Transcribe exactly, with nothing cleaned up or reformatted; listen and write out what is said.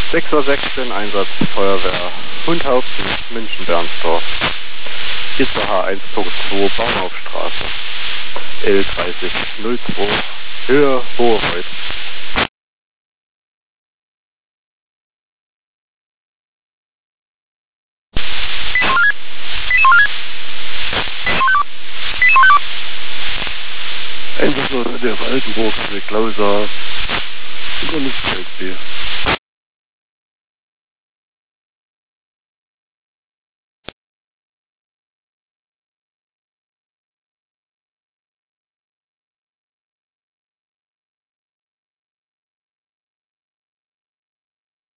sechs Uhr sechzehn Einsatz Feuerwehr Hundhausen, München-Bernsdorf. Hier zur H eins Punkt zwei Bahnhofstraße. L dreißig null zwei, Höhe Hohereuth. Einsatz der Waldenburg, der Klauser, über Luftfeld B.